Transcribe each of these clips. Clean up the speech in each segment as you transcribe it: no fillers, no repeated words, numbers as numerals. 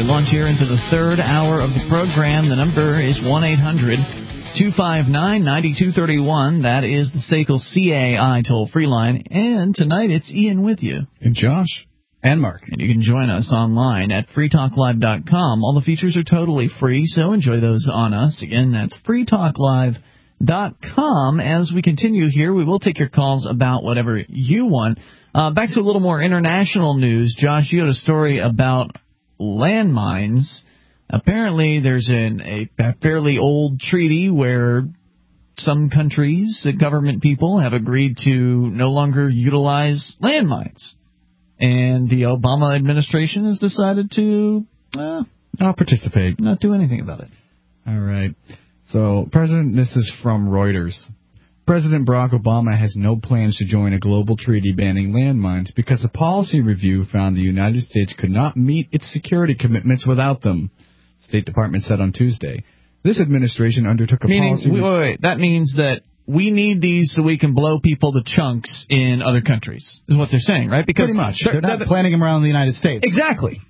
launch here into the third hour of the program. The number is 1-800-259-9231. That is the SACL CAI toll-free line. And tonight it's Ian with you. And Josh. And Mark. And you can join us online at freetalklive.com. All the features are totally free, so enjoy those on us. Again, that's freetalklive.com. As we continue here, we will take your calls about whatever you want. Back to a little more international news. Josh, you had a story about landmines. Apparently, there's a fairly old treaty where some countries, government people, have agreed to no longer utilize landmines. And the Obama administration has decided to not participate, not do anything about it. All right. So, this is from Reuters. President Barack Obama has no plans to join a global treaty banning landmines because a policy review found the United States could not meet its security commitments without them, State Department said on Tuesday. This administration undertook a policy... Wait. That means that we need these so we can blow people to chunks in other countries, is what they're saying, right? Because pretty much. They're not planning them around the United States. Exactly.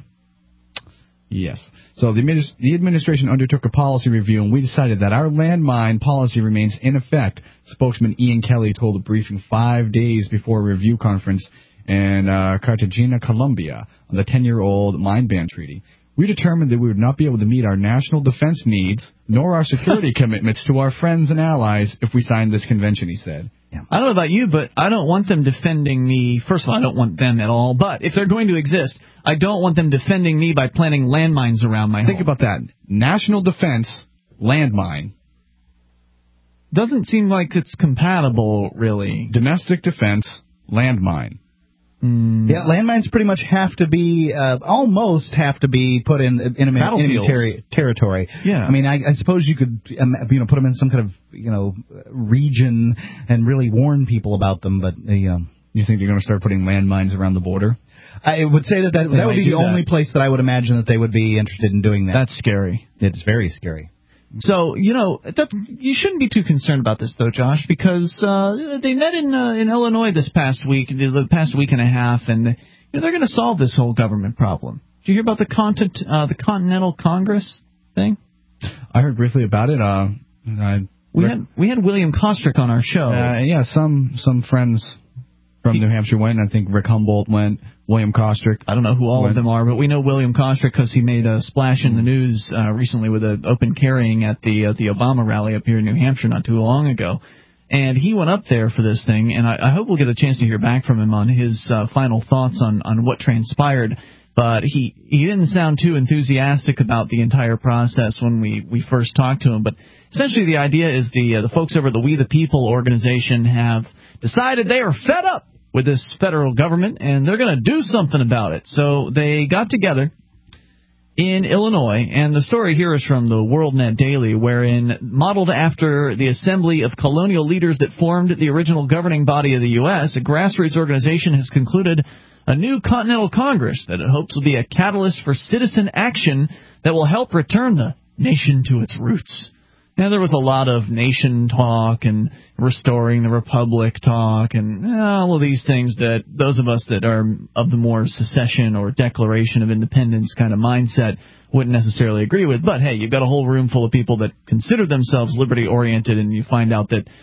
Yes. So the administration undertook a policy review, and we decided that our landmine policy remains in effect, spokesman Ian Kelly told a briefing 5 days before a review conference in Cartagena, Colombia, on the 10-year-old mine ban treaty. We determined that we would not be able to meet our national defense needs, nor our security commitments to our friends and allies if we signed this convention, he said. Yeah. I don't know about you, but I don't want them defending me. First of all, I don't want them at all. But if they're going to exist, I don't want them defending me by planting landmines around my home. Think about that. National defense, landmine. Doesn't seem like it's compatible, really. Domestic defense, landmine. Yeah, landmines pretty much almost have to be put in enemy territory. Yeah. I mean, I suppose you could, put them in some kind of, region and really warn people about them, but, You think they're going to start putting landmines around the border? I would say that would be the only place that I would imagine that they would be interested in doing that. That's scary. It's very scary. So, you shouldn't be too concerned about this, though, Josh, because they met in Illinois the past week and a half, and they're going to solve this whole government problem. Did you hear about the Continental Congress thing? I heard briefly about it. We had William Kostrick on our show. Some friends from New Hampshire went. I think Rick Humboldt went. William Kostrick. I don't know who all of them are, but we know William Kostrick because he made a splash in the news recently with an open carrying at the Obama rally up here in New Hampshire not too long ago. And he went up there for this thing, and I hope we'll get a chance to hear back from him on his final thoughts on what transpired. But he didn't sound too enthusiastic about the entire process when we first talked to him. But essentially the idea is the folks over at the We the People organization have decided they are fed up with this federal government, and they're going to do something about it. So they got together in Illinois, and the story here is from the WorldNet Daily, wherein, modeled after the assembly of colonial leaders that formed the original governing body of the U.S., a grassroots organization has concluded a new Continental Congress that it hopes will be a catalyst for citizen action that will help return the nation to its roots. Now, there was a lot of nation talk and restoring the republic talk and all of these things that those of us that are of the more secession or Declaration of Independence kind of mindset wouldn't necessarily agree with. But, hey, you've got a whole room full of people that consider themselves liberty-oriented, and you find out that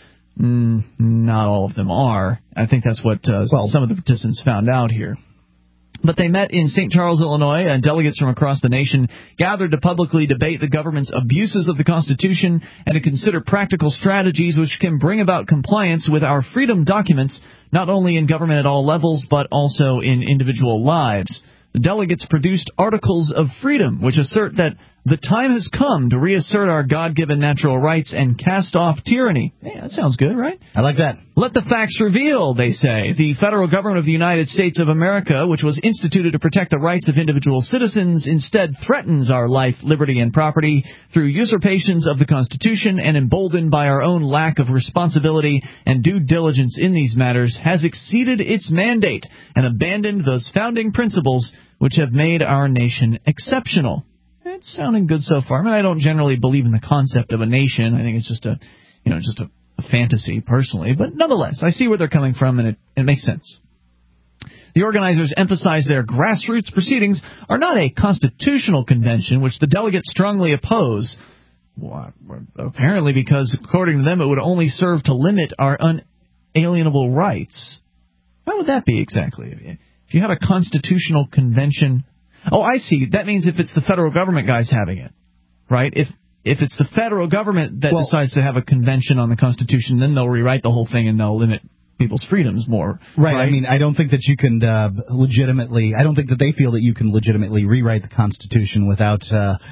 not all of them are. I think that's what some of the participants found out here. But they met in St. Charles, Illinois, and delegates from across the nation gathered to publicly debate the government's abuses of the Constitution and to consider practical strategies which can bring about compliance with our freedom documents, not only in government at all levels, but also in individual lives. The delegates produced Articles of Freedom, which assert that the time has come to reassert our God-given natural rights and cast off tyranny. Hey, that sounds good, right? I like that. Let the facts reveal, they say. The federal government of the United States of America, which was instituted to protect the rights of individual citizens, instead threatens our life, liberty, and property through usurpations of the Constitution, and emboldened by our own lack of responsibility and due diligence in these matters, has exceeded its mandate and abandoned those founding principles which have made our nation exceptional. It's sounding good so far. I mean, I don't generally believe in the concept of a nation. I think it's just a fantasy, personally. But nonetheless, I see where they're coming from, and it makes sense. The organizers emphasize their grassroots proceedings are not a constitutional convention, which the delegates strongly oppose. Well, apparently because, according to them, it would only serve to limit our unalienable rights. How would that be exactly? If you have a constitutional convention... Oh, I see. That means if it's the federal government guys having it, right? If it's the federal government that decides to have a convention on the Constitution, then they'll rewrite the whole thing and they'll limit people's freedoms more. Right. I mean, I don't think that you can legitimately... I don't think that they feel that you can legitimately rewrite the Constitution without,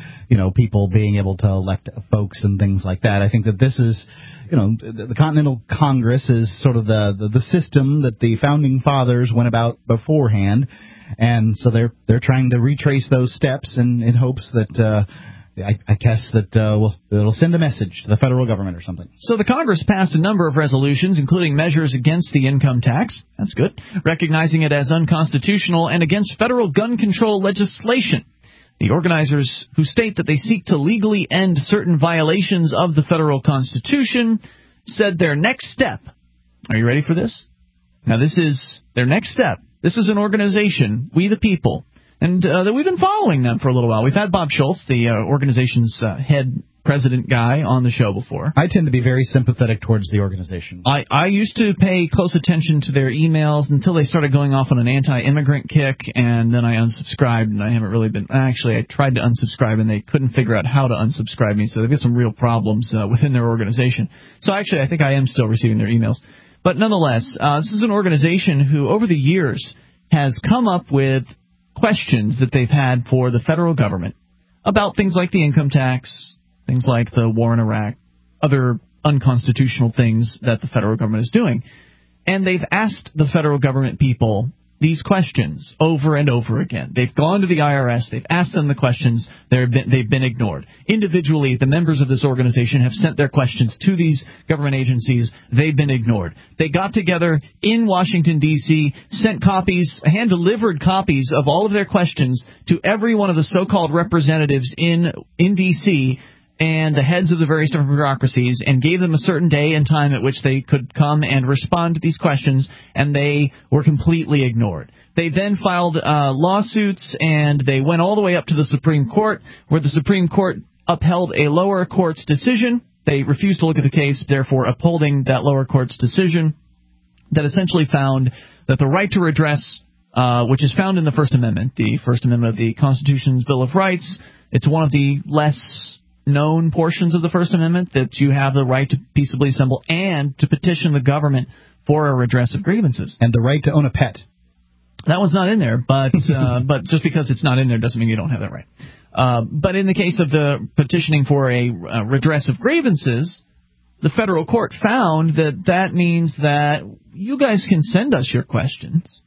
people being able to elect folks and things like that. I think that this is... the Continental Congress is sort of the system that the Founding Fathers went about beforehand, and so they're trying to retrace those steps in hopes that... I guess that it'll send a message to the federal government or something. So the Congress passed a number of resolutions, including measures against the income tax. That's good. Recognizing it as unconstitutional and against federal gun control legislation. The organizers, who state that they seek to legally end certain violations of the federal Constitution, said their next step. Are you ready for this? Now, this is their next step. This is an organization, We the People. And that we've been following them for a little while. We've had Bob Schultz, the organization's head president guy, on the show before. I tend to be very sympathetic towards the organization. I used to pay close attention to their emails until they started going off on an anti-immigrant kick, and then I unsubscribed, and I haven't really been... Actually, I tried to unsubscribe, and they couldn't figure out how to unsubscribe me, so they've got some real problems within their organization. So actually, I think I am still receiving their emails. But nonetheless, this is an organization who, over the years, has come up with questions that they've had for the federal government about things like the income tax, things like the war in Iraq, other unconstitutional things that the federal government is doing. And they've asked the federal government people these questions over and over again. They've gone to the IRS. They've asked them the questions. They've been ignored. Individually, the members of this organization have sent their questions to these government agencies. They've been ignored. They got together in Washington, D.C., sent copies, hand-delivered copies of all of their questions to every one of the so-called representatives in D.C., and the heads of the various different bureaucracies, and gave them a certain day and time at which they could come and respond to these questions, and they were completely ignored. They then filed lawsuits, and they went all the way up to the Supreme Court, where the Supreme Court upheld a lower court's decision. They refused to look at the case, therefore upholding that lower court's decision that essentially found that the right to redress, which is found in the First Amendment of the Constitution's Bill of Rights, it's one of the less known portions of the First Amendment, that you have the right to peaceably assemble and to petition the government for a redress of grievances. And the right to own a pet. That one's not in there, but but just because it's not in there doesn't mean you don't have that right. But in the case of the petitioning for a redress of grievances, the federal court found that means that you guys can send us your questions,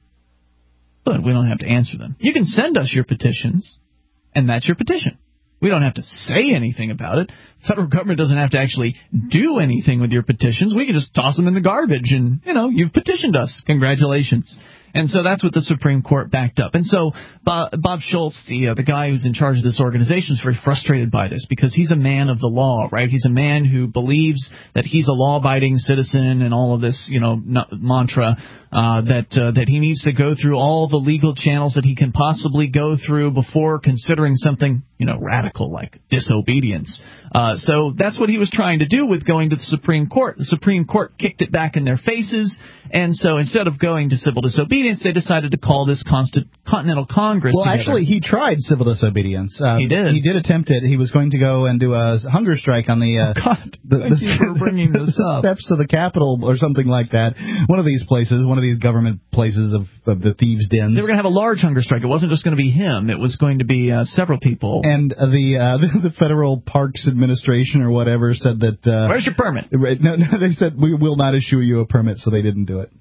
but we don't have to answer them. You can send us your petitions, and that's your petition. We don't have to say anything about it. The federal government doesn't have to actually do anything with your petitions. We can just toss them in the garbage and, you've petitioned us. Congratulations. And so that's what the Supreme Court backed up. And so Bob Schultz, the guy who's in charge of this organization, is very frustrated by this because he's a man of the law, right? He's a man who believes that he's a law-abiding citizen and all of this, mantra that he needs to go through all the legal channels that he can possibly go through before considering something, radical like disobedience. So that's what he was trying to do with going to the Supreme Court. The Supreme Court kicked it back in their faces, and so instead of going to civil disobedience, they decided to call this Continental Congress together. Actually, he tried civil disobedience. He did. He did attempt it. He was going to go and do a hunger strike on the thank you for bringing this up. Steps of the Capitol or something like that. One of these places, one of these government places of the thieves' dens. They were going to have a large hunger strike. It wasn't just going to be him. It was going to be several people. And the Federal Parks Administration or whatever said that... Where's your permit? No, they said, we will not issue you a permit, so they didn't do it.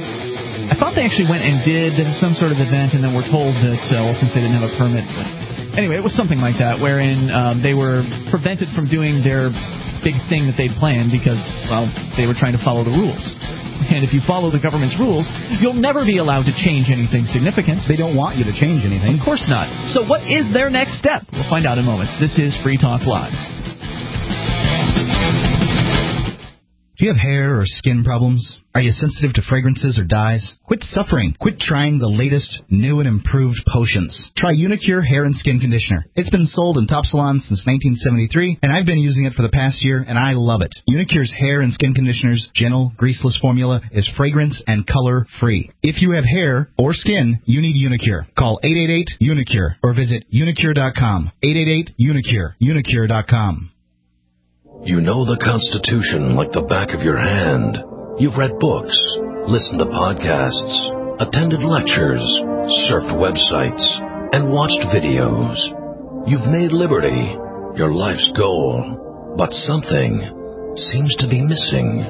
I thought they actually went and did some sort of event and then were told that, since they didn't have a permit... Anyway, it was something like that, wherein they were prevented from doing their big thing that they'd planned because, they were trying to follow the rules. And if you follow the government's rules, you'll never be allowed to change anything significant. They don't want you to change anything. Of course not. So what is their next step? We'll find out in moments. This is Free Talk Live. Do you have hair or skin problems? Are you sensitive to fragrances or dyes? Quit suffering. Quit trying the latest, new and improved potions. Try Unicure Hair and Skin Conditioner. It's been sold in top salons since 1973, and I've been using it for the past year, and I love it. Unicure's hair and skin conditioner's gentle, greaseless formula is fragrance and color-free. If you have hair or skin, you need Unicure. Call 888-UNICURE or visit unicure.com. 888-UNICURE. Unicure.com. You know the Constitution like the back of your hand. You've read books, listened to podcasts, attended lectures, surfed websites, and watched videos. You've made liberty your life's goal, but something seems to be missing.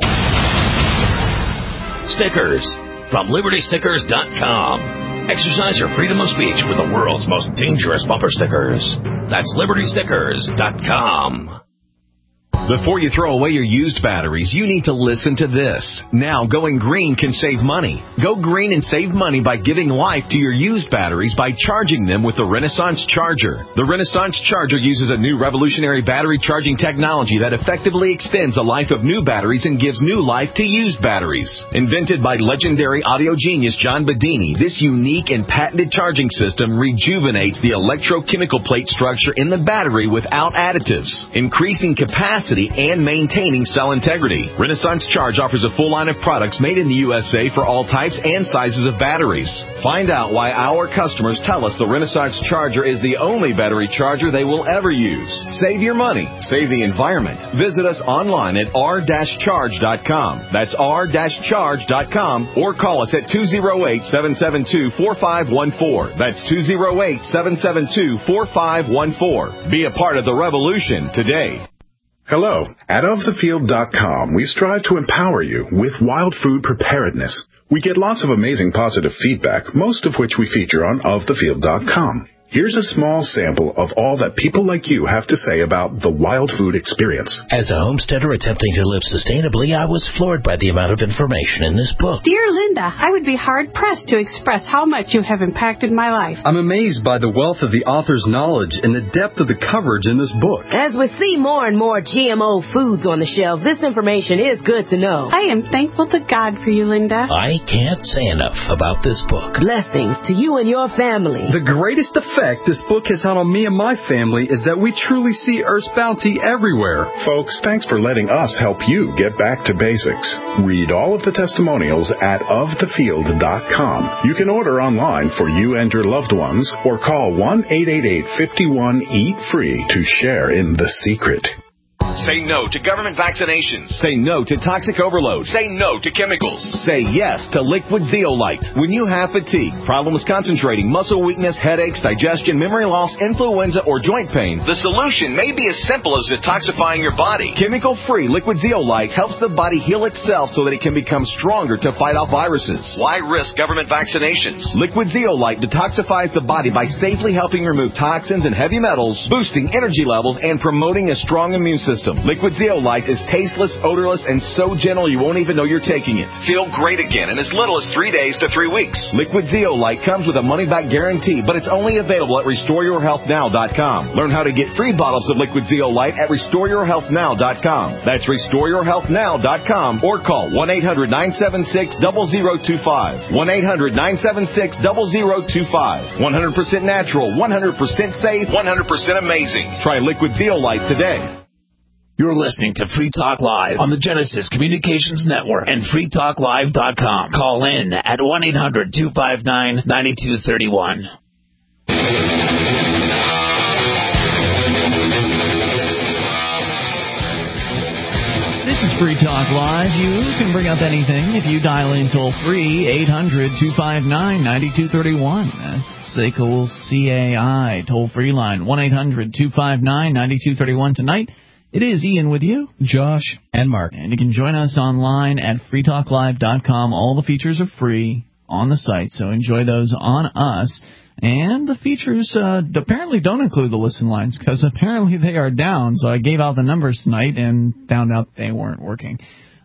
Stickers from LibertyStickers.com. Exercise your freedom of speech with the world's most dangerous bumper stickers. That's LibertyStickers.com. Before you throw away your used batteries, you need to listen to this. Now, going green can save money. Go green and save money by giving life to your used batteries by charging them with the Renaissance Charger. The Renaissance Charger uses a new revolutionary battery charging technology that effectively extends the life of new batteries and gives new life to used batteries. Invented by legendary audio genius John Bedini, this unique and patented charging system rejuvenates the electrochemical plate structure in the battery without additives, increasing capacity and maintaining cell integrity. Renaissance Charge offers a full line of products made in the USA for all types and sizes of batteries. Find out why our customers tell us the Renaissance Charger is the only battery charger they will ever use. Save your money. Save the environment. Visit us online at r-charge.com. That's r-charge.com, or call us at 208-772-4514. That's 208-772-4514. Be a part of the revolution today. Hello. At OfTheField.com, we strive to empower you with wild food preparedness. We get lots of amazing positive feedback, most of which we feature on OfTheField.com. Here's a small sample of all that people like you have to say about the wild food experience. As a homesteader attempting to live sustainably, I was floored by the amount of information in this book. Dear Linda, I would be hard-pressed to express how much you have impacted my life. I'm amazed by the wealth of the author's knowledge and the depth of the coverage in this book. As we see more and more GMO foods on the shelves, this information is good to know. I am thankful to God for you, Linda. I can't say enough about this book. Blessings to you and your family. The greatest effect this book has had on me and my family is that we truly see Earth's bounty everywhere. Folks, thanks for letting us help you get back to basics. Read all of the testimonials at ofthefield.com. You can order online for you and your loved ones, or call 1-888-51-EAT-FREE to share in the secret. Say no to government vaccinations. Say no to toxic overload. Say no to chemicals. Say yes to Liquid Zeolite. When you have fatigue, problems concentrating, muscle weakness, headaches, digestion, memory loss, influenza, or joint pain, the solution may be as simple as detoxifying your body. Chemical-free Liquid Zeolite helps the body heal itself so that it can become stronger to fight off viruses. Why risk government vaccinations? Liquid Zeolite detoxifies the body by safely helping remove toxins and heavy metals, boosting energy levels, and promoting a strong immune system. Liquid Zeolite is tasteless, odorless, and so gentle you won't even know you're taking it. Feel great again in as little as 3 days to 3 weeks. Liquid Zeolite comes with a money-back guarantee, but it's only available at RestoreYourHealthNow.com. Learn how to get free bottles of Liquid Zeolite at RestoreYourHealthNow.com. That's RestoreYourHealthNow.com, or call 1-800-976-0025. 1-800-976-0025. 100% natural, 100% safe, 100% amazing. Try Liquid Zeolite today. You're listening to Free Talk Live on the Genesis Communications Network and freetalklive.com. Call in at 1-800-259-9231. This is Free Talk Live. You can bring up anything if you dial in toll-free, 800-259-9231. That's SACL CAI toll-free line, 1-800-259-9231. Tonight, it is Ian with you, Josh, and Mark. And you can join us online at freetalklive.com. All the features are free on the site, so enjoy those on us. And the features apparently don't include the listen lines, because apparently they are down. So I gave out the numbers tonight and found out they weren't working.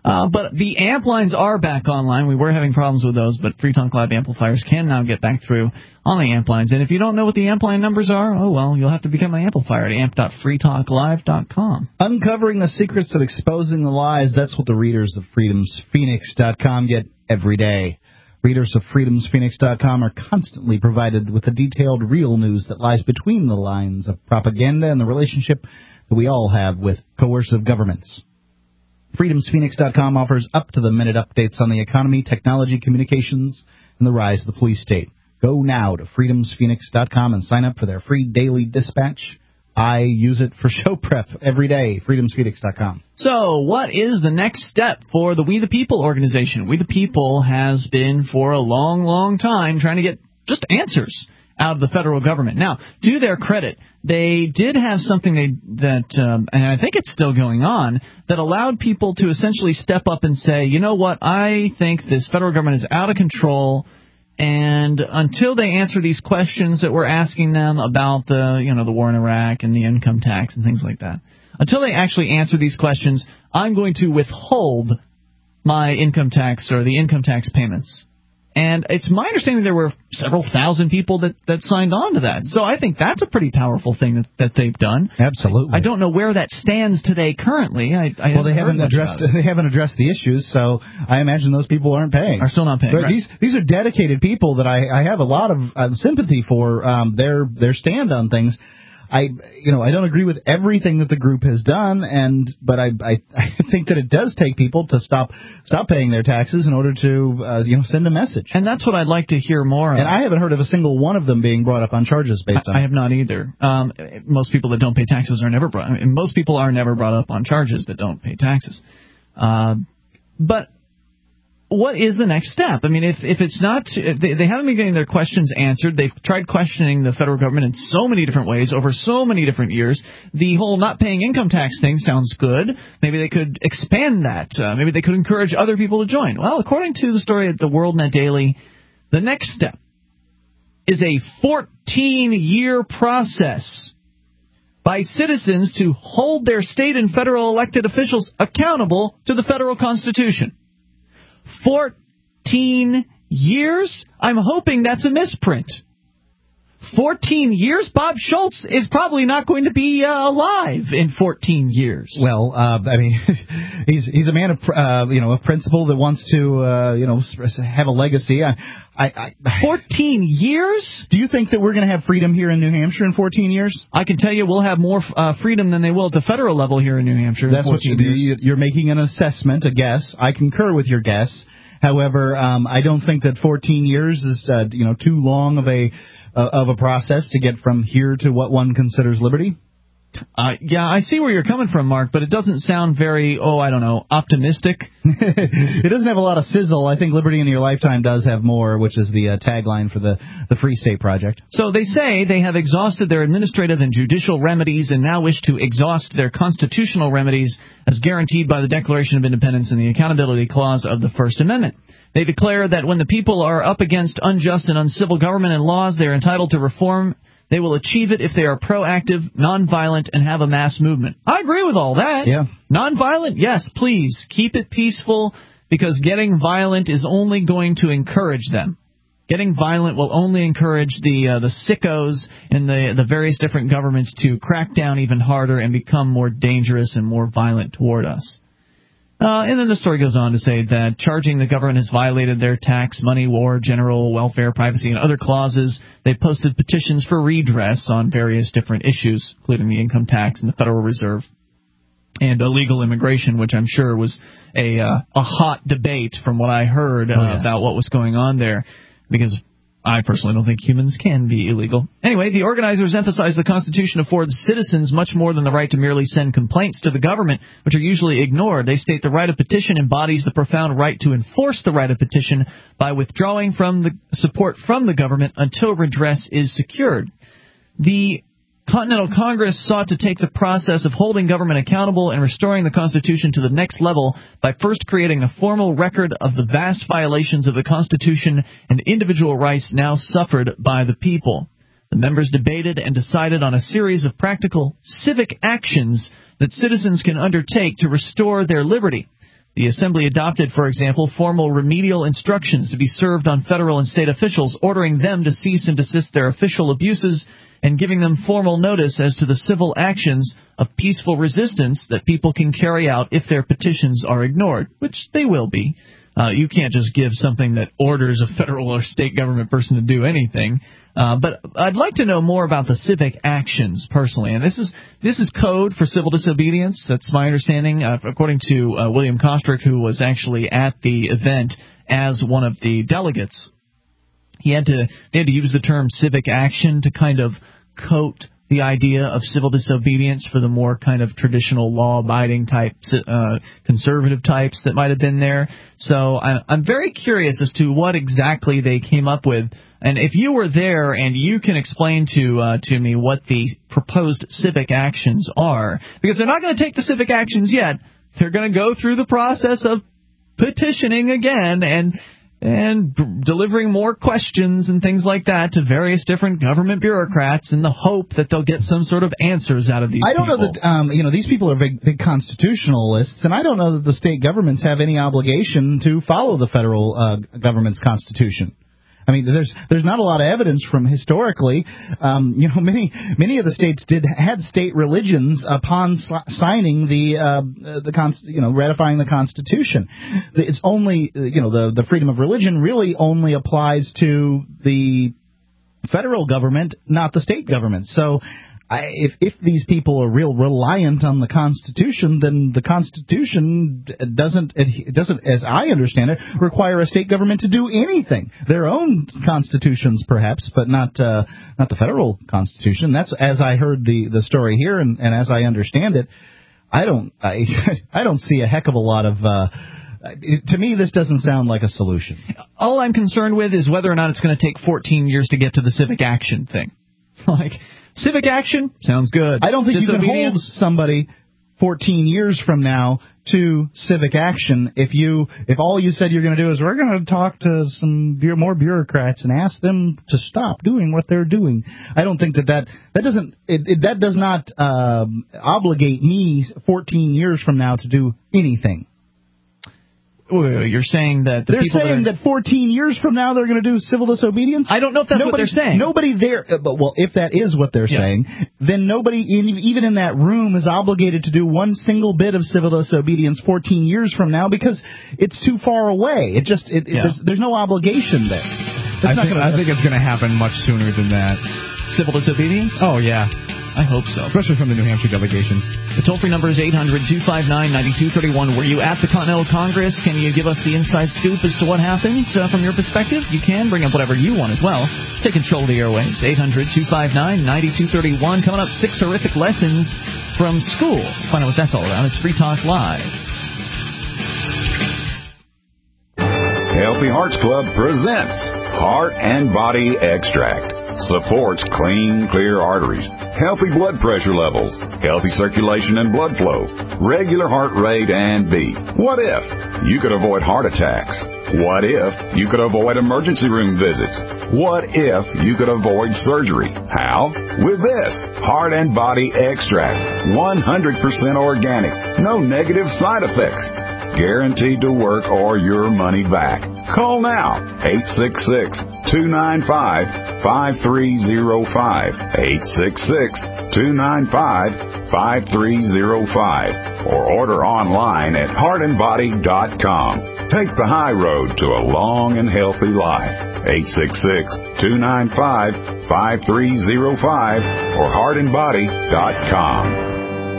But the amp lines are back online. We were having problems with those, but Free Talk Live amplifiers can now get back through on the amp lines. And if you don't know what the amp line numbers are, oh well, you'll have to become an amplifier at amp.freetalklive.com. Uncovering the secrets and exposing the lies, that's what the readers of freedomsphoenix.com get every day. Readers of freedomsphoenix.com are constantly provided with the detailed real news that lies between the lines of propaganda and the relationship that we all have with coercive governments. freedomsphoenix.com offers up-to-the-minute updates on the economy, technology, communications, and the rise of the police state. Go now to freedomsphoenix.com and sign up for their free daily dispatch. I use it for show prep every day, freedomsphoenix.com. So what is the next step for the We the People organization? We the People has been for a long, long time trying to get just answers out of the federal government. Now, to their credit, they did have something that and I think it's still going on, that allowed people to essentially step up and say, you know what, I think this federal government is out of control, and until they answer these questions that we're asking them about the war in Iraq and the income tax and things like that, until they actually answer these questions, I'm going to withhold my income tax or the income tax payments. And it's my understanding there were several thousand people that signed on to that. So I think that's a pretty powerful thing that they've done. Absolutely. I don't know where that stands today currently. They haven't addressed the issues, so I imagine those people aren't paying. Are still not paying. Right. These are dedicated people that I have a lot of sympathy for their stand on things. I don't agree with everything that the group has done, but I think that it does take people to stop paying their taxes in order to send a message. And that's what I'd like to hear more of. And I haven't heard of a single one of them being brought up on charges based on it. I have not either. Most people that don't pay taxes are never brought. Most people are never brought up on charges that don't pay taxes. But what is the next step? I mean, if it's not, they haven't been getting their questions answered. They've tried questioning the federal government in so many different ways over so many different years. The whole not paying income tax thing sounds good. Maybe they could expand that. Maybe they could encourage other people to join. Well, according to the story at the WorldNet Daily, the next step is a 14-year process by citizens to hold their state and federal elected officials accountable to the federal Constitution. 14 years? I'm hoping that's a misprint. 14 years? Bob Schultz is probably not going to be alive in 14 years. Well, he's a man of principle that wants to have a legacy. 14 years? Do you think that we're going to have freedom here in New Hampshire in 14 years? I can tell you we'll have more freedom than they will at the federal level here in New Hampshire. That's what you're making an assessment, a guess. I concur with your guess. However, I don't think that 14 years is too long of a process to get from here to what one considers liberty. Yeah, I see where you're coming from, Mark, but it doesn't sound very, optimistic. It doesn't have a lot of sizzle. I think Liberty in Your Lifetime does have more, which is the tagline for the Free State Project. So they say they have exhausted their administrative and judicial remedies and now wish to exhaust their constitutional remedies as guaranteed by the Declaration of Independence and the Accountability Clause of the First Amendment. They declare that when the people are up against unjust and uncivil government and laws, they are entitled to reform. They will achieve it if they are proactive, nonviolent, and have a mass movement. I agree with all that. Yeah. Nonviolent, yes, please. Keep it peaceful, because getting violent is only going to encourage them. Getting violent will only encourage the sickos and the various different governments to crack down even harder and become more dangerous and more violent toward us. And then the story goes on to say that charging the government has violated their tax, money, war, general welfare, privacy, and other clauses. They've posted petitions for redress on various different issues, including the income tax and the Federal Reserve and illegal immigration, which I'm sure was a hot debate from what I heard about what was going on there, because I personally don't think humans can be illegal. Anyway, the organizers emphasize the Constitution affords citizens much more than the right to merely send complaints to the government, which are usually ignored. They state the right of petition embodies the profound right to enforce the right of petition by withdrawing from the support from the government until redress is secured. The Continental Congress sought to take the process of holding government accountable and restoring the Constitution to the next level by first creating a formal record of the vast violations of the Constitution and individual rights now suffered by the people. The members debated and decided on a series of practical civic actions that citizens can undertake to restore their liberty. The Assembly adopted, for example, formal remedial instructions to be served on federal and state officials, ordering them to cease and desist their official abuses and giving them formal notice as to the civil actions of peaceful resistance that people can carry out if their petitions are ignored, which they will be. You can't just give something that orders a federal or state government person to do anything. But I'd like to know more about the civic actions personally. And this is code for civil disobedience. That's my understanding, according to William Kostrick, who was actually at the event as one of the delegates. They had to use the term civic action to kind of coat the idea of civil disobedience for the more kind of traditional law-abiding type, conservative types that might have been there. So I'm very curious as to what exactly they came up with. And if you were there and you can explain to me what the proposed civic actions are, because they're not going to take the civic actions yet. They're going to go through the process of petitioning again and delivering more questions and things like that to various different government bureaucrats in the hope that they'll get some sort of answers out of these people. I don't know that, these people are big constitutionalists, and I don't know that the state governments have any obligation to follow the federal government's constitution. I mean, there's not a lot of evidence from historically. Many of the states had state religions upon signing ratifying the Constitution. It's only the freedom of religion really only applies to the federal government, not the state government. So if these people are real reliant on the Constitution, then the Constitution doesn't, as I understand it, require a state government to do anything. Their own constitutions, perhaps, but not the federal Constitution. That's as I heard the story here, and as I understand it, I don't see a heck of a lot of. To me, this doesn't sound like a solution. All I'm concerned with is whether or not it's going to take 14 years to get to the civic action thing. Civic action sounds good. I don't think you can hold somebody 14 years from now to civic action if all you said you're going to do is we're going to talk to some more bureaucrats and ask them to stop doing what they're doing. I don't think that does not obligate me 14 years from now to do anything. You're saying that they're saying that 14 years from now they're going to do civil disobedience? I don't know if that's what they're saying. Nobody there, if that is what they're saying, then nobody, even in that room, is obligated to do one single bit of civil disobedience 14 years from now because it's too far away. There's no obligation there. I think it's going to happen much sooner than that. Civil disobedience? Oh, yeah. I hope so. Especially from the New Hampshire delegation. The toll-free number is 800-259-9231. Were you at the Continental Congress? Can you give us the inside scoop as to what happened from your perspective? You can bring up whatever you want as well. Take control of the airwaves. 800-259-9231. Coming up, 6 horrific lessons from school. Find out what that's all about. It's Free Talk Live. Healthy Hearts Club presents Heart and Body Extract. Supports clean, clear arteries, healthy blood pressure levels, healthy circulation and blood flow, regular heart rate, and beat. What if you could avoid heart attacks? What if you could avoid emergency room visits? What if you could avoid surgery? How? With this Heart and Body Extract. 100% organic. No negative side effects. Guaranteed to work or your money back. Call now, 866-295-5305, 866-295-5305, or order online at heartandbody.com. Take the high road to a long and healthy life. 866-295-5305 or heartandbody.com.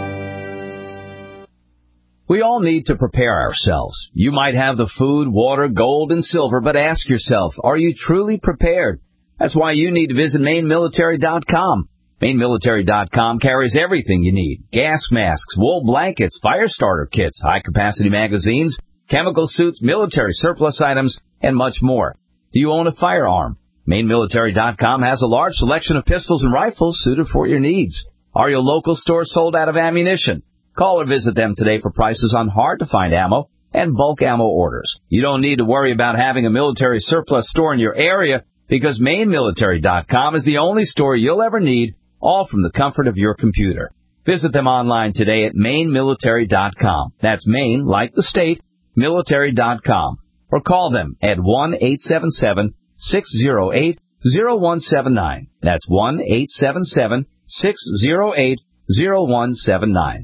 We all need to prepare ourselves. You might have the food, water, gold, and silver, but ask yourself, are you truly prepared? That's why you need to visit MaineMilitary.com. MaineMilitary.com carries everything you need. Gas masks, wool blankets, fire starter kits, high-capacity magazines, chemical suits, military surplus items, and much more. Do you own a firearm? MaineMilitary.com has a large selection of pistols and rifles suited for your needs. Are your local stores sold out of ammunition? Call or visit them today for prices on hard-to-find ammo and bulk ammo orders. You don't need to worry about having a military surplus store in your area because MaineMilitary.com is the only store you'll ever need, all from the comfort of your computer. Visit them online today at MaineMilitary.com. That's Maine, like the state, main-military.com or call them at 1-877-608-0179. That's 1-877-608-0179.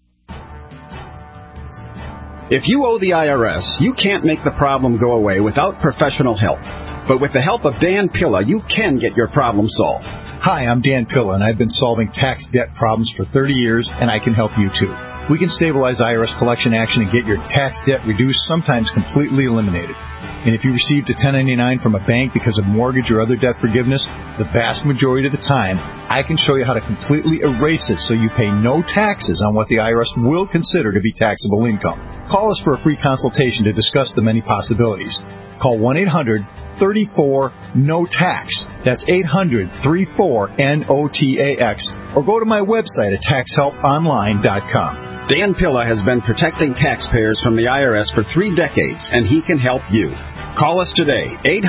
If you owe the IRS, you can't make the problem go away without professional help. But with the help of Dan Pilla, you can get your problem solved. Hi, I'm Dan Pilla, and I've been solving tax debt problems for 30 years, and I can help you too. We can stabilize IRS collection action and get your tax debt reduced, sometimes completely eliminated. And if you received a 1099 from a bank because of mortgage or other debt forgiveness, the vast majority of the time, I can show you how to completely erase it so you pay no taxes on what the IRS will consider to be taxable income. Call us for a free consultation to discuss the many possibilities. Call 1-800-34-NO-TAX. That's 800-34-NOTAX. Or go to my website at taxhelponline.com. Dan Pilla has been protecting taxpayers from the IRS for 3 decades, and he can help you. Call us today,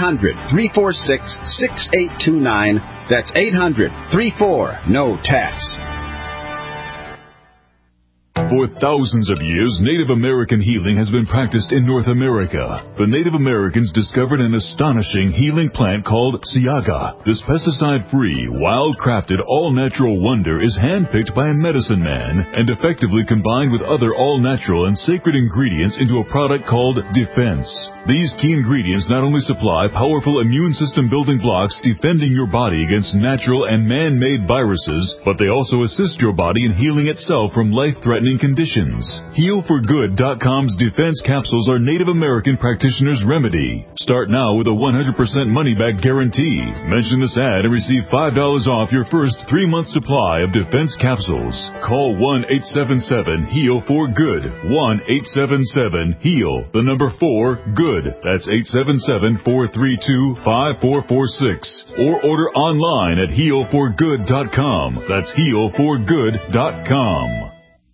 800-346-6829. That's 800-34-NO-TAX. For thousands of years, Native American healing has been practiced in North America. The Native Americans discovered an astonishing healing plant called Siaga. This pesticide-free, wild-crafted, all-natural wonder is handpicked by a medicine man and effectively combined with other all-natural and sacred ingredients into a product called Defense. These key ingredients not only supply powerful immune system building blocks defending your body against natural and man-made viruses, but they also assist your body in healing itself from life-threatening conditions. HealForGood.com's Defense capsules are Native American practitioners' remedy. Start now with a 100% money-back guarantee. Mention this ad and receive $5 off your first 3-month supply of Defense capsules. Call 1-877-HEAL-FOR-GOOD. 1-877-HEAL, the number 4-GOOD. That's 877-432-5446. Or order online at HealForGood.com. That's HealForGood.com.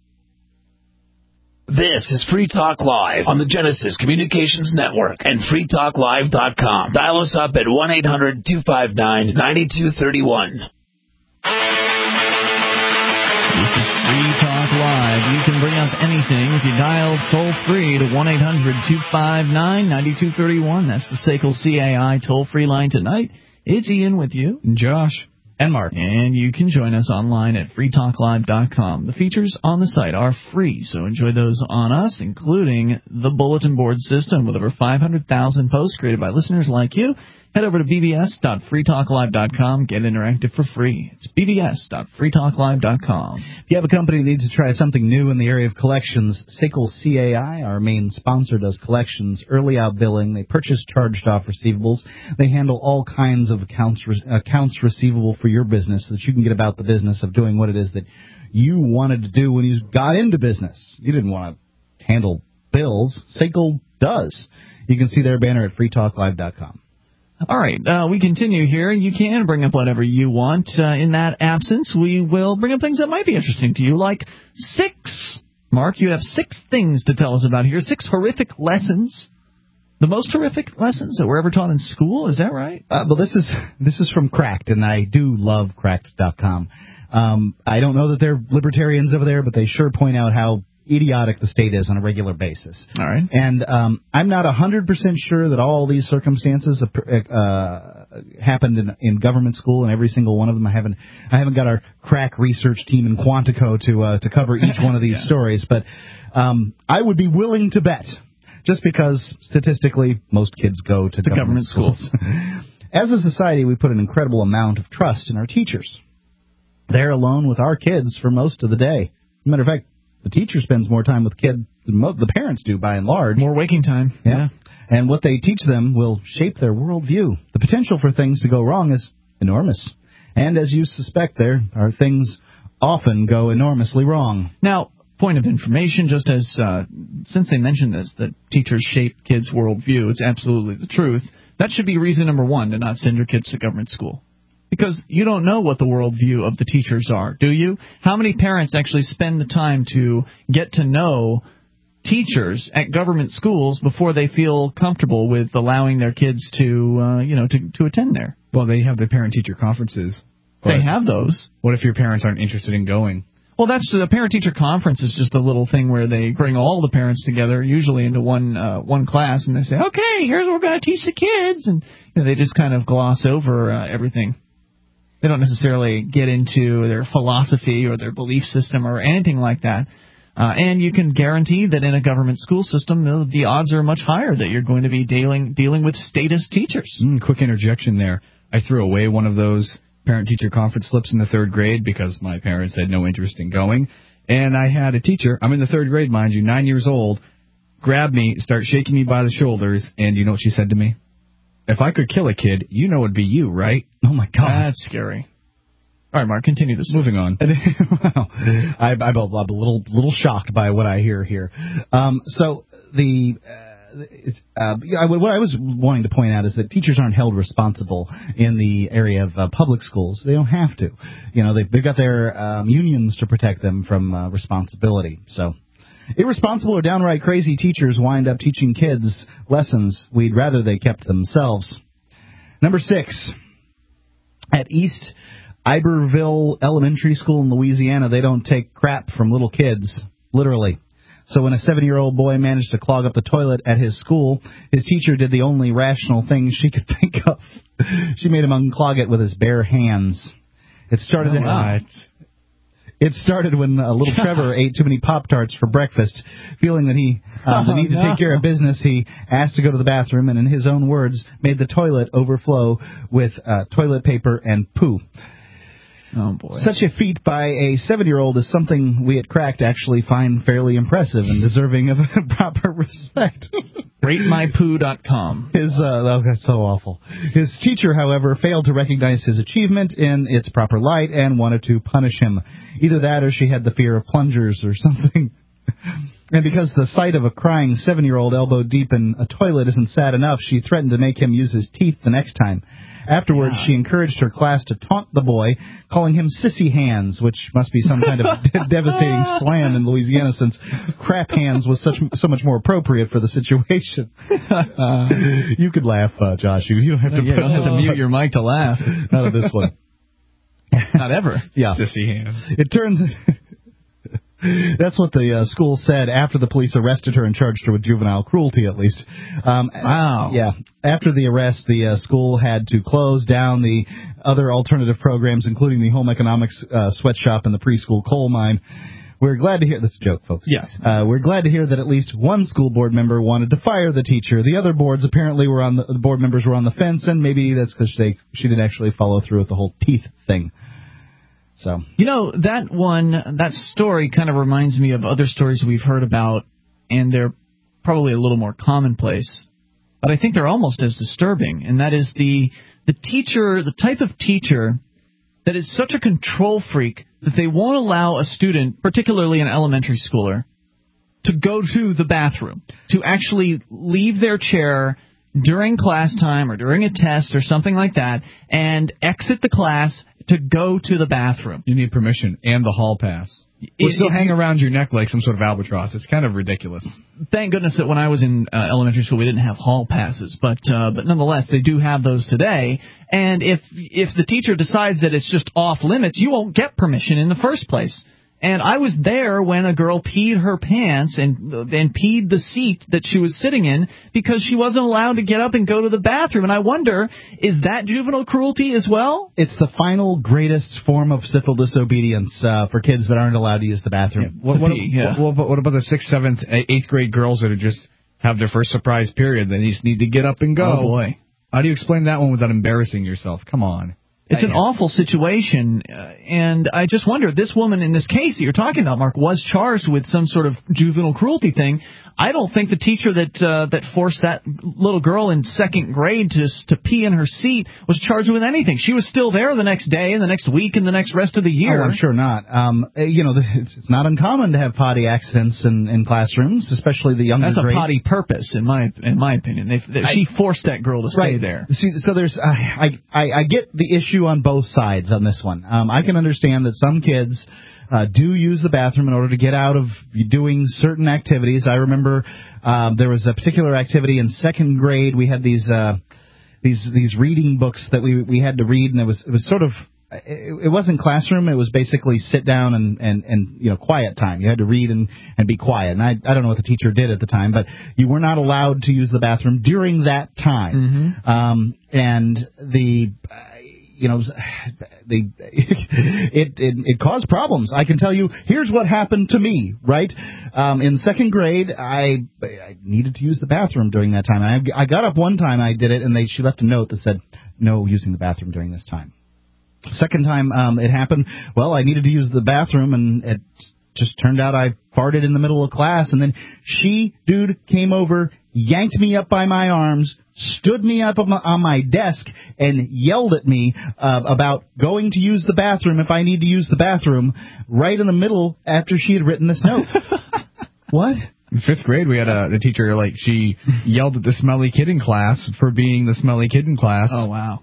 This is Free Talk Live on the Genesis Communications Network and freetalklive.com. Dial us up at 1-800-259-9231. This is Free Talk Live. You can bring up anything if you dial toll-free to 1-800-259-9231. That's the SACL CAI toll-free line tonight. It's Ian with you. Josh. And Mark. And you can join us online at freetalklive.com. The features on the site are free, so enjoy those on us, including the bulletin board system with over 500,000 posts created by listeners like you. Head over to bbs.freetalklive.com. Get interactive for free. It's bbs.freetalklive.com. If you have a company that needs to try something new in the area of collections, SACL CAI, our main sponsor, does collections, early out billing. They purchase charged-off receivables. They handle all kinds of accounts receivable for your business so that you can get about the business of doing what it is that you wanted to do when you got into business. You didn't want to handle bills. SACL does. You can see their banner at freetalklive.com. All right, we continue here. You can bring up whatever you want. In that absence, we will bring up things that might be interesting to you, like 6. Mark, you have 6 things to tell us about here. 6 horrific lessons. The most horrific lessons that were ever taught in school. Is that right? Well, this is from Cracked, and I do love Cracked.com. I don't know that they're libertarians over there, but they sure point out how idiotic the state is on a regular basis. All right. And I'm not 100% sure that all these circumstances happened in government school, and every single one of them. I haven't got our crack research team in Quantico to cover each one of these stories, but I would be willing to bet, just because statistically most kids go to government schools. As a society, we put an incredible amount of trust in our teachers. They're alone with our kids for most of the day. As a matter of fact, the teacher spends more time with kids than the parents do, by and large. More waking time. Yeah. And what they teach them will shape their worldview. The potential for things to go wrong is enormous. And as you suspect, there are things often go enormously wrong. Now, point of information, just as since they mentioned this, that teachers shape kids' worldview, it's absolutely the truth. That should be reason number 1 to not send your kids to government school. Because you don't know what the worldview of the teachers are, do you? How many parents actually spend the time to get to know teachers at government schools before they feel comfortable with allowing their kids to attend there? Well, they have the parent-teacher conferences. They have those. What if your parents aren't interested in going? Well, that's the parent-teacher conference is just a little thing where they bring all the parents together, usually into one class, and they say, okay, here's what we're going to teach the kids, and they just kind of gloss over everything. They don't necessarily get into their philosophy or their belief system or anything like that. And you can guarantee that in a government school system, the odds are much higher that you're going to be dealing with status teachers. Quick interjection there. I threw away one of those parent-teacher conference slips in the 3rd grade because my parents had no interest in going. And I had a teacher, I'm in the 3rd grade, mind you, 9 years old, grab me, start shaking me by the shoulders, and you know what she said to me? If I could kill a kid, you know it'd be you, right? Oh, my God. That's scary. All right, Mark, continue this. Moving on. Well, I'm a little shocked by what I hear here. So what I was wanting to point out is that teachers aren't held responsible in the area of public schools. They don't have to. They've got their unions to protect them from responsibility. So irresponsible or downright crazy teachers wind up teaching kids lessons we'd rather they kept themselves. Number 6, at East Iberville Elementary School in Louisiana, they don't take crap from little kids, literally. So when a 7-year-old boy managed to clog up the toilet at his school, his teacher did the only rational thing she could think of. She made him unclog it with his bare hands. It started when little Trevor ate too many Pop-Tarts for breakfast. Feeling that he needed to take care of business, he asked to go to the bathroom and, in his own words, made the toilet overflow with toilet paper and poo. Oh, boy. Such a feat by a 7-year-old is something we at Cracked actually find fairly impressive and deserving of proper respect. RateMyPoo.com. That's so awful. His teacher, however, failed to recognize his achievement in its proper light and wanted to punish him. Either that or she had the fear of plungers or something. And because the sight of a crying 7-year-old elbow deep in a toilet isn't sad enough, she threatened to make him use his teeth the next time. Afterwards, she encouraged her class to taunt the boy, calling him sissy hands, which must be some kind of devastating slam in Louisiana, since crap hands was so much more appropriate for the situation. You could laugh, Josh. You don't have to. You don't have to mute your mic to laugh. Not at this one. Not ever. Yeah. Sissy hands. It turns. That's what the school said after the police arrested her and charged her with juvenile cruelty, at least. Wow. Yeah. After the arrest, the school had to close down the other alternative programs, including the home economics sweatshop and the preschool coal mine. We're glad to hear that's a joke, folks. Yes. We're glad to hear that at least one school board member wanted to fire the teacher. The other boards apparently the board members were on the fence, and maybe that's because she didn't actually follow through with the whole teeth thing. So that story kind of reminds me of other stories we've heard about, and they're probably a little more commonplace, but I think they're almost as disturbing. And that is the type of teacher that is such a control freak that they won't allow a student, particularly an elementary schooler, to go to the bathroom, to actually leave their chair during class time or during a test or something like that, and exit the class to go to the bathroom. You need permission and the hall pass. Or still hang around your neck like some sort of albatross. It's kind of ridiculous. Thank goodness that when I was in elementary school we didn't have hall passes, but nonetheless they do have those today. And if the teacher decides that it's just off limits, you won't get permission in the first place. And I was there when a girl peed her pants and peed the seat that she was sitting in because she wasn't allowed to get up and go to the bathroom. And I wonder, is that juvenile cruelty as well? It's the final greatest form of civil disobedience for kids that aren't allowed to use the bathroom. Yeah. What about the 6th, 7th, 8th grade girls that are just have their first surprise period? They just need to get up and go. Oh, boy. How do you explain that one without embarrassing yourself? Come on. It's an awful situation, and I just wonder, this woman in this case that you're talking about, Mark, was charged with some sort of juvenile cruelty thing. I don't think the teacher that forced that little girl in 2nd grade to pee in her seat was charged with anything. She was still there the next day and the next week and the next rest of the year. Oh, I'm sure not. It's not uncommon to have potty accidents in classrooms, especially the younger grades. That's a potty purpose, in my opinion. She forced that girl to stay there. See, so there's I get the issue on both sides on this one. I can understand that some kids do use the bathroom in order to get out of doing certain activities. I remember there was a particular activity in 2nd grade. We had these reading books that we had to read, and it was sort of it wasn't classroom. It was basically sit down and quiet time. You had to read and be quiet. And I don't know what the teacher did at the time, but you were not allowed to use the bathroom during that time. And it caused problems. I can tell you, here's what happened to me, right? In second grade, I needed to use the bathroom during that time. And I got up one time, I did it, and she left a note that said, no using the bathroom during this time. Second time it happened, well, I needed to use the bathroom, and it just turned out I farted in the middle of class, and then dude came over, yanked me up by my arms, stood me up on my desk, and yelled at me about going to use the bathroom if I need to use the bathroom right in the middle after she had written this note. What? In fifth grade, we had a teacher, she yelled at the smelly kid in class for being the smelly kid in class. Oh, wow.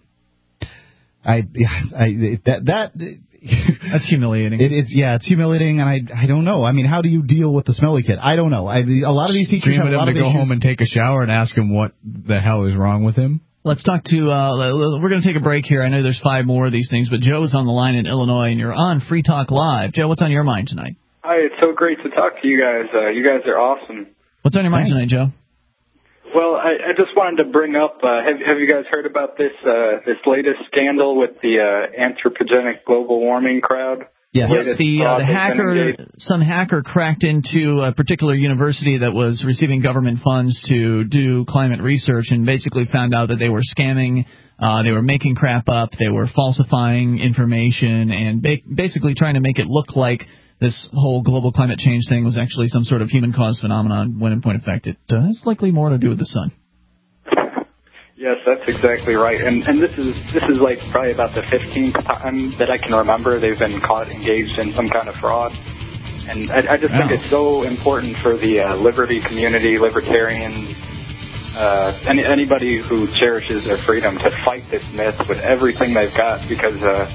That's humiliating. It's humiliating, and I don't know. I mean, how do you deal with the smelly kid? I don't know. A lot of these teachers have a lot of issues. Go home and take a shower and ask him what the hell is wrong with him. Let's talk to, we're going to take a break here. I know there's 5 more of these things, but Joe's on the line in Illinois, and you're on Free Talk Live. Joe, what's on your mind tonight? Hi, it's so great to talk to you guys. You guys are awesome. What's on your mind tonight, Joe? Well, I just wanted to bring up, have you guys heard about this latest scandal with the anthropogenic global warming crowd? Yes. Some hacker cracked into a particular university that was receiving government funds to do climate research and basically found out that they were scamming, they were making crap up, they were falsifying information, and basically trying to make it look like this whole global climate change thing was actually some sort of human-caused phenomenon, when in point of fact it has likely more to do with the sun. Yes, that's exactly right. And this is like probably about the 15th time that I can remember they've been caught engaged in some kind of fraud. And I just think it's so important for the liberty community, libertarians, anybody who cherishes their freedom to fight this myth with everything they've got, because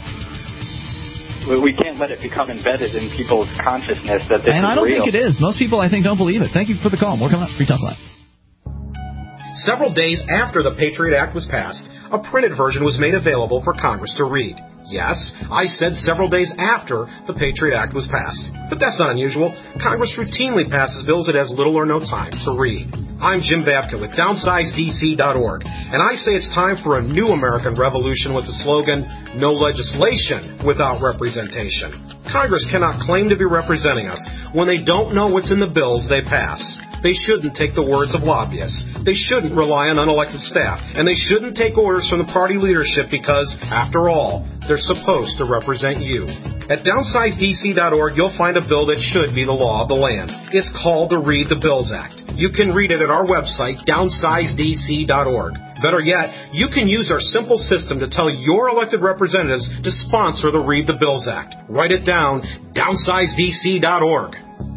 we can't let it become embedded in people's consciousness that this is real. And I don't think it is. Most people, I think, don't believe it. Thank you for the call. More coming up. Free Talk Live. Several days after the Patriot Act was passed, a printed version was made available for Congress to read. Yes, I said several days after the Patriot Act was passed. But that's not unusual. Congress routinely passes bills it has little or no time to read. I'm Jim Babka with DownsizeDC.org, and I say it's time for a new American revolution with the slogan, no legislation without representation. Congress cannot claim to be representing us when they don't know what's in the bills they pass. They shouldn't take the words of lobbyists. They shouldn't rely on unelected staff. And they shouldn't take orders from the party leadership because, after all, they're supposed to represent you. At DownsizeDC.org, you'll find a bill that should be the law of the land. It's called the Read the Bills Act. You can read it at our website, DownsizeDC.org. Better yet, you can use our simple system to tell your elected representatives to sponsor the Read the Bills Act. Write it down, DownsizeDC.org.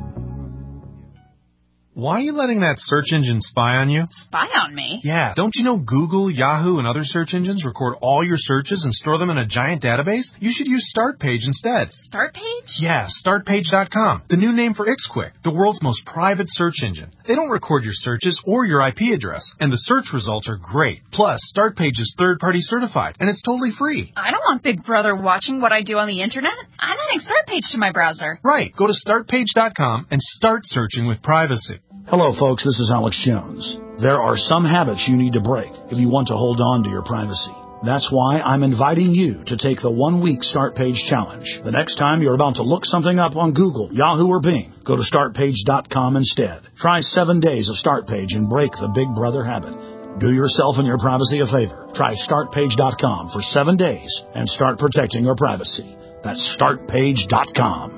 Why are you letting that search engine spy on you? Spy on me? Yeah. Don't you know Google, Yahoo, and other search engines record all your searches and store them in a giant database? You should use StartPage instead. StartPage? Yeah, StartPage.com. The new name for IxQuick, the world's most private search engine. They don't record your searches or your IP address, and the search results are great. Plus, StartPage is third-party certified, and it's totally free. I don't want Big Brother watching what I do on the internet. I'm adding StartPage to my browser. Right. Go to StartPage.com and start searching with privacy. Hello, folks. This is Alex Jones. There are some habits you need to break if you want to hold on to your privacy. That's why I'm inviting you to take the 1-week StartPage challenge. The next time you're about to look something up on Google, Yahoo, or Bing, go to StartPage.com instead. Try 7 days of StartPage and break the Big Brother habit. Do yourself and your privacy a favor. Try StartPage.com for 7 days and start protecting your privacy. That's StartPage.com.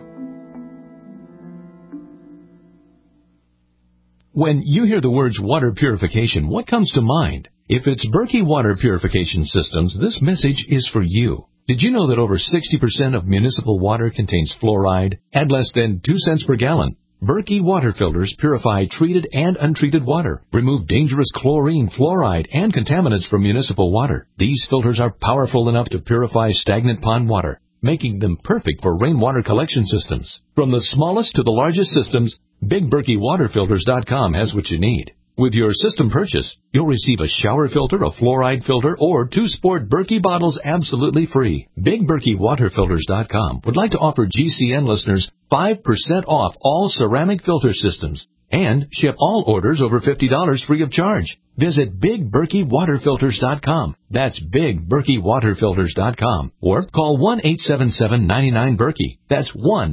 When you hear the words water purification, what comes to mind? If it's Berkey Water Purification Systems, this message is for you. Did you know that over 60% of municipal water contains fluoride at less than 2 cents per gallon? Berkey water filters purify treated and untreated water, remove dangerous chlorine, fluoride, and contaminants from municipal water. These filters are powerful enough to purify stagnant pond water, making them perfect for rainwater collection systems. From the smallest to the largest systems, BigBerkeyWaterFilters.com has what you need. With your system purchase, you'll receive a shower filter, a fluoride filter, or 2 Sport Berkey bottles absolutely free. BigBerkeyWaterFilters.com would like to offer GCN listeners 5% off all ceramic filter systems and ship all orders over $50 free of charge. Visit BigBerkeyWaterFilters.com. That's BigBerkeyWaterFilters.com. Or call 1-877-99-BERKEY. That's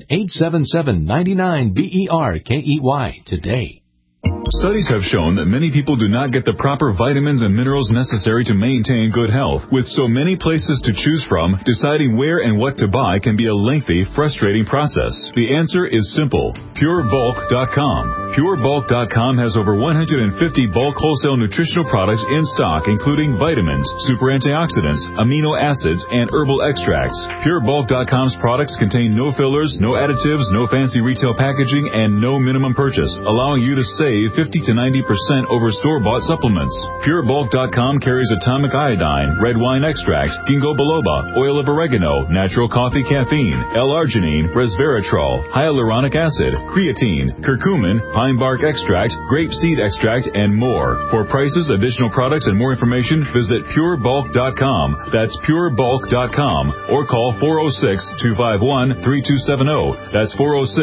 1-877-99-BERKEY today. Studies have shown that many people do not get the proper vitamins and minerals necessary to maintain good health. With so many places to choose from, deciding where and what to buy can be a lengthy, frustrating process. The answer is simple. PureBulk.com. PureBulk.com has over 150 bulk wholesale nutritional products in stock, including vitamins, super antioxidants, amino acids, and herbal extracts. PureBulk.com's products contain no fillers, no additives, no fancy retail packaging, and no minimum purchase, allowing you to save 50 to 90% over store-bought supplements. PureBulk.com carries atomic iodine, red wine extract, ginkgo biloba, oil of oregano, natural coffee caffeine, L-arginine, resveratrol, hyaluronic acid, creatine, curcumin, pine bark extract, grape seed extract, and more. For prices, additional products, and more information, visit PureBulk.com. That's PureBulk.com. Or call 406-251-3270. That's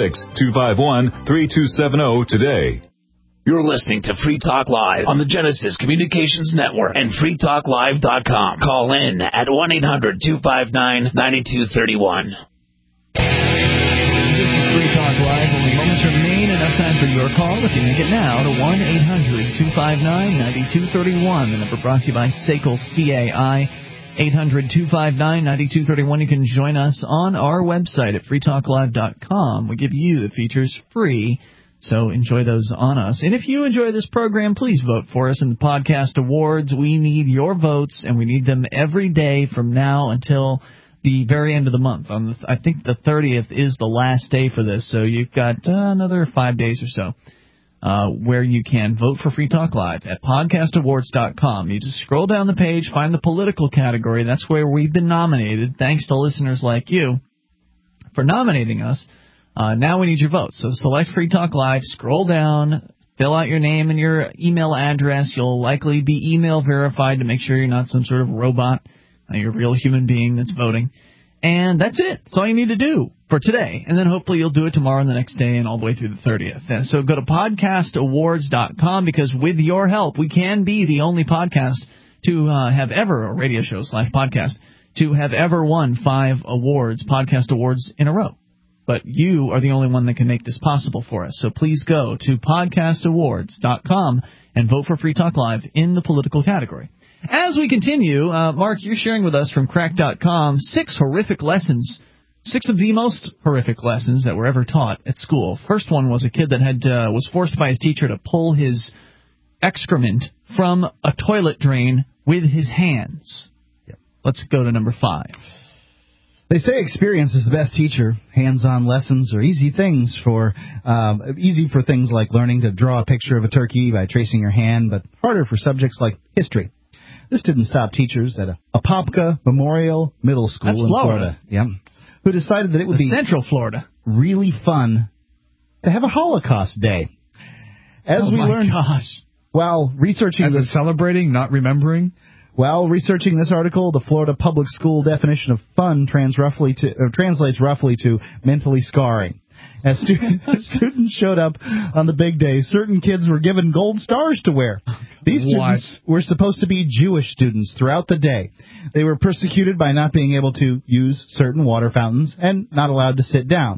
406-251-3270 today. You're listening to Free Talk Live on the Genesis Communications Network and freetalklive.com. Call in at 1-800-259-9231. This is Free Talk Live. Only moments remain. Enough time for your call. If you make it now to 1-800-259-9231. The number brought to you by SACL CAI. 800-259-9231. You can join us on our website at freetalklive.com. We give you the features free. So enjoy those on us. And if you enjoy this program, please vote for us in the Podcast Awards. We need your votes, and we need them every day from now until the very end of the month. I think the 30th is the last day for this, so you've got another 5 days or so where you can vote for Free Talk Live at podcastawards.com. You just scroll down the page, find the political category. That's where we've been nominated, thanks to listeners like you for nominating us. Now we need your votes. So select Free Talk Live, scroll down, fill out your name and your email address. You'll likely be email verified to make sure you're not some sort of robot. You're a real human being that's voting. And that's it. That's all you need to do for today. And then hopefully you'll do it tomorrow and the next day and all the way through the 30th. And so go to podcastawards.com, because with your help, we can be the only podcast to have ever, or radio show / podcast, to have ever won 5 awards, podcast awards in a row. But you are the only one that can make this possible for us. So please go to podcastawards.com and vote for Free Talk Live in the political category. As we continue, Mark, you're sharing with us from Crack.com 6 horrific lessons, 6 of the most horrific lessons that were ever taught at school. First one was a kid that was forced by his teacher to pull his excrement from a toilet drain with his hands. Yep. Let's go to number 5. They say experience is the best teacher. Hands-on lessons are easy for things like learning to draw a picture of a turkey by tracing your hand, but harder for subjects like history. This didn't stop teachers at Apopka Memorial Middle School in Florida. Yeah, who decided that it would be Central Florida really fun to have a Holocaust Day. As we learned, while researching as this, celebrating, not remembering. While researching this article, the Florida Public School definition of fun translates roughly to mentally scarring. As students showed up on the big day, certain kids were given gold stars to wear. These students were supposed to be Jewish students throughout the day. They were persecuted by not being able to use certain water fountains and not allowed to sit down.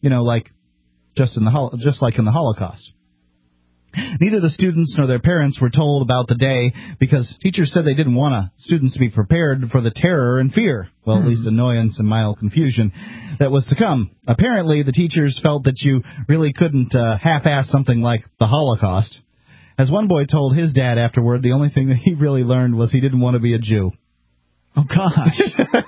Just like in the Holocaust. Neither the students nor their parents were told about the day because teachers said they didn't want students to be prepared for the terror and fear, well, at least annoyance and mild confusion, that was to come. Apparently, the teachers felt that you really couldn't half-ass something like the Holocaust. As one boy told his dad afterward, the only thing that he really learned was he didn't want to be a Jew. Oh, gosh.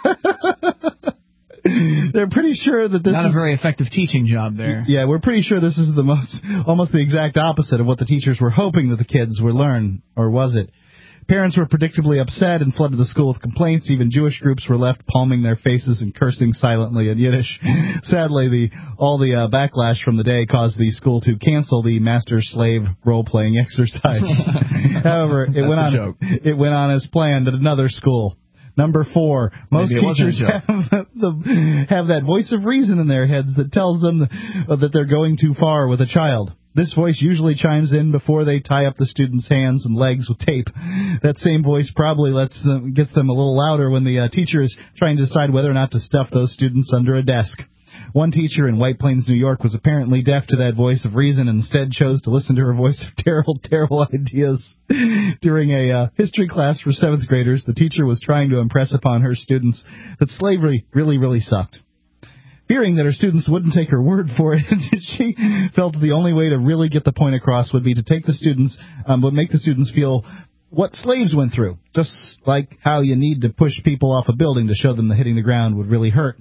They're pretty sure that this not a very effective teaching job there. Yeah, we're pretty sure this is almost the exact opposite of what the teachers were hoping that the kids would learn, or was it? Parents were predictably upset and flooded the school with complaints. Even Jewish groups were left palming their faces and cursing silently in Yiddish. Sadly, all the backlash from the day caused the school to cancel the master-slave role-playing exercise. However, it went on as planned at another school. Number 4, most teachers have that voice of reason in their heads that tells them that they're going too far with a child. This voice usually chimes in before they tie up the student's hands and legs with tape. That same voice probably gets them a little louder when the teacher is trying to decide whether or not to stuff those students under a desk. One teacher in White Plains, New York, was apparently deaf to that voice of reason and instead chose to listen to her voice of terrible ideas. During a history class for 7th graders, the teacher was trying to impress upon her students that slavery really, really sucked. Fearing that her students wouldn't take her word for it, she felt that the only way to really get the point across would be to take the students, would make the students feel what slaves went through, just like how you need to push people off a building to show them that hitting the ground would really hurt.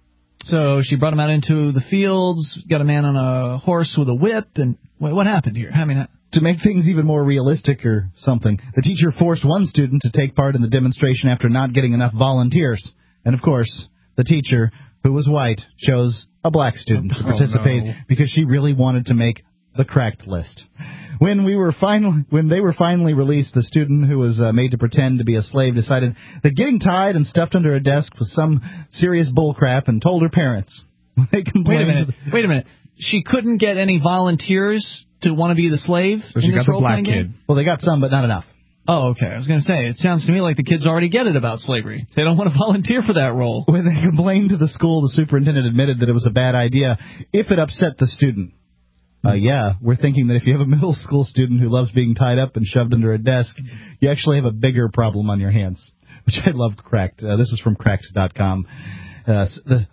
So she brought him out into the fields, got a man on a horse with a whip, and what happened here? I mean, to make things even more realistic or something, the teacher forced one student to take part in the demonstration after not getting enough volunteers. And, of course, the teacher, who was white, chose a black student to participate because she really wanted to make the cracked list. When they were finally released, the student who was made to pretend to be a slave decided that getting tied and stuffed under a desk was some serious bullcrap and told her parents. When they complained, Wait a minute. She couldn't get any volunteers to want to be the slave? So she got the black kid. Well, they got some, but not enough. Oh, okay. I was going to say, it sounds to me like the kids already get it about slavery. They don't want to volunteer for that role. When they complained to the school, the superintendent admitted that it was a bad idea if it upset the student. We're thinking that if you have a middle school student who loves being tied up and shoved under a desk, you actually have a bigger problem on your hands, which I loved Cracked. This is from Cracked.com. The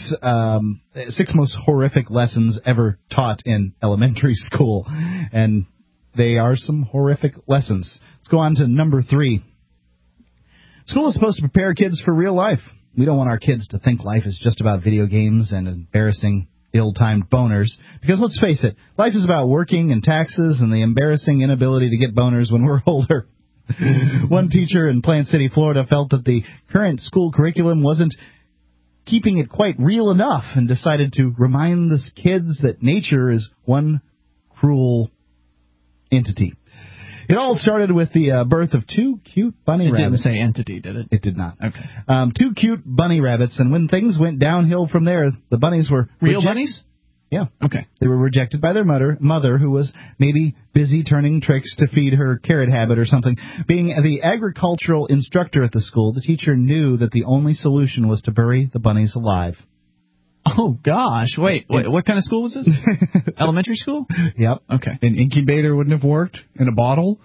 six most horrific lessons ever taught in elementary school. And they are some horrific lessons. Let's go on to number 3. School is supposed to prepare kids for real life. We don't want our kids to think life is just about video games and embarrassing ill-timed boners, because let's face it, life is about working and taxes and the embarrassing inability to get boners when we're older. One teacher in Plant City, Florida, felt that the current school curriculum wasn't keeping it quite real enough and decided to remind the kids that nature is one cruel entity. It all started with the birth of 2 cute bunny rabbits. It didn't say entity, did it? It did not. Okay. 2 cute bunny rabbits, and when things went downhill from there, the bunnies were... Real bunnies? Yeah. Okay. They were rejected by their mother, who was maybe busy turning tricks to feed her carrot habit or something. Being the agricultural instructor at the school, the teacher knew that the only solution was to bury the bunnies alive. Oh, gosh. Wait, what kind of school was this? Elementary school? Yep. Okay. An incubator wouldn't have worked in a bottle?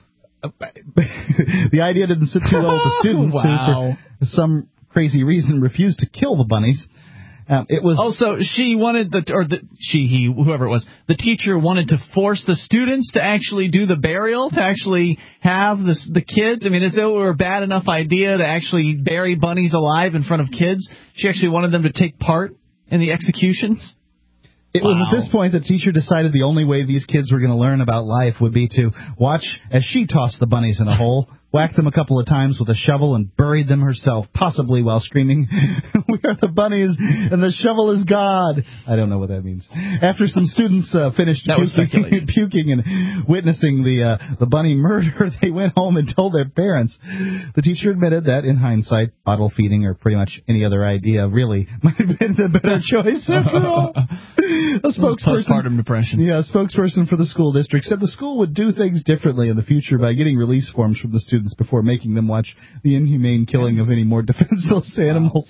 The idea didn't sit too well with the students, wow. who, for some crazy reason, refused to kill the bunnies. It was also she wanted whoever it was, the teacher wanted to force the students to actually do the burial, to actually have the kids. I mean, as though it were a bad enough idea to actually bury bunnies alive in front of kids. She actually wanted them to take part in the executions. It was at this point that teacher decided the only way these kids were going to learn about life would be to watch as she tossed the bunnies in a hole, whacked them a couple of times with a shovel, and buried them herself, possibly while screaming, "We are the bunnies, and the shovel is God." I don't know what that means. After some students finished puking and witnessing the bunny murder, they went home and told their parents. The teacher admitted that, in hindsight, bottle feeding or pretty much any other idea really might have been the better choice after all. A postpartum depression. Yeah, a spokesperson for the school district said the school would do things differently in the future by getting release forms from the students before making them watch the inhumane killing of any more defenseless animals.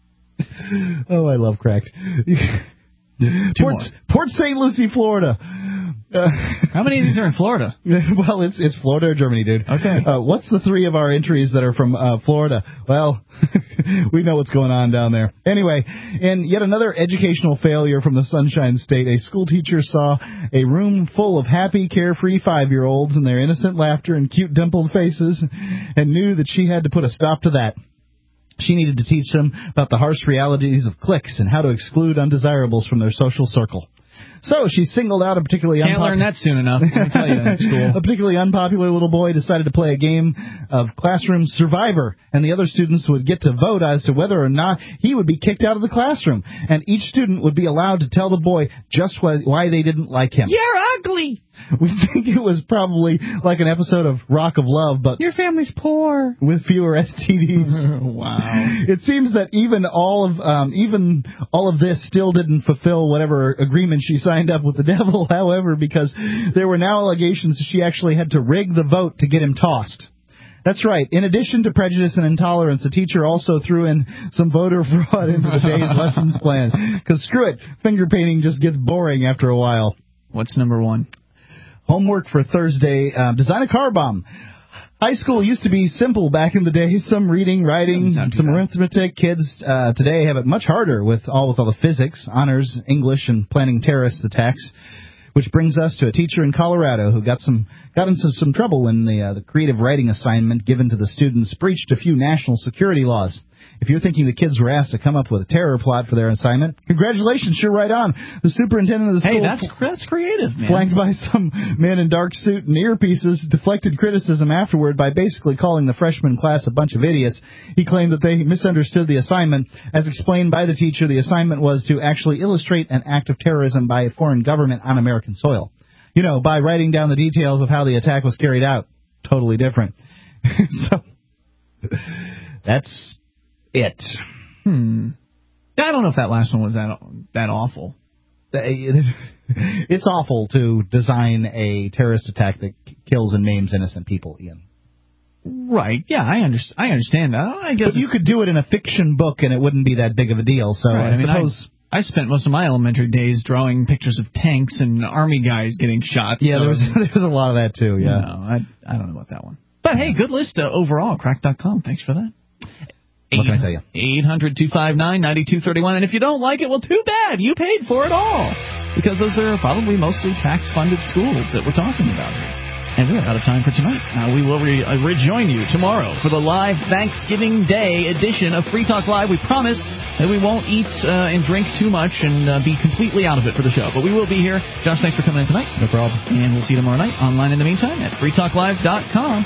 Oh, I love Cracked. Port St. Lucie, Florida. How many of these are in Florida? Well, it's Florida or Germany, dude. Okay. What's the 3 of our entries that are from Florida? Well, we know what's going on down there. Anyway, in yet another educational failure from the Sunshine State, a school teacher saw a room full of happy, carefree 5-year-olds and their innocent laughter and cute dimpled faces and knew that she had to put a stop to that. She needed to teach them about the harsh realities of cliques and how to exclude undesirables from their social circle. So she singled out a particularly Can't learn that soon enough. Let me tell you, at school. A particularly unpopular little boy decided to play a game of Classroom Survivor, and the other students would get to vote as to whether or not he would be kicked out of the classroom. And each student would be allowed to tell the boy just why they didn't like him. You're ugly. We think it was probably like an episode of Rock of Love, but your family's poor with fewer STDs. Wow! It seems that even all of this still didn't fulfill whatever agreement she signed up with the devil. However, because there were now allegations that she actually had to rig the vote to get him tossed. That's right. In addition to prejudice and intolerance, the teacher also threw in some voter fraud into the day's lessons plan. Because screw it, finger painting just gets boring after a while. What's number one? Homework for Thursday, design a car bomb. High school used to be simple back in the day. Some reading, writing, some arithmetic. Kids today have it much harder with all the physics, honors, English, and planning terrorist attacks. Which brings us to a teacher in Colorado who got into some trouble when the creative writing assignment given to the students breached a few national security laws. If you're thinking the kids were asked to come up with a terror plot for their assignment, congratulations, you're right on. The superintendent of the school... Hey, that's creative, man. Flanked by some man in dark suit and earpieces, deflected criticism afterward by basically calling the freshman class a bunch of idiots. He claimed that they misunderstood the assignment. As explained by the teacher, the assignment was to actually illustrate an act of terrorism by a foreign government on American soil. You know, by writing down the details of how the attack was carried out. Totally different. So, that's... it. I don't know if that last one was that awful. It's awful to design a terrorist attack that kills and maims innocent people, Ian. Right, yeah, I understand that. I guess but you could do it in a fiction book and it wouldn't be that big of a deal, so right, I suppose... I spent most of my elementary days drawing pictures of tanks and army guys getting shot. Yeah, so, there was a lot of that, too, yeah. No, I don't know about that one. But, hey, good list overall, crack.com. Thanks for that. What can I tell you? 800-259-9231. And if you don't like it, well, too bad. You paid for it all. Because those are probably mostly tax-funded schools that we're talking about here. And we're out of time for tonight. We will rejoin you tomorrow for the live Thanksgiving Day edition of Free Talk Live. We promise that we won't eat and drink too much and be completely out of it for the show. But we will be here. Josh, thanks for coming in tonight. No problem. And we'll see you tomorrow night online in the meantime at freetalklive.com.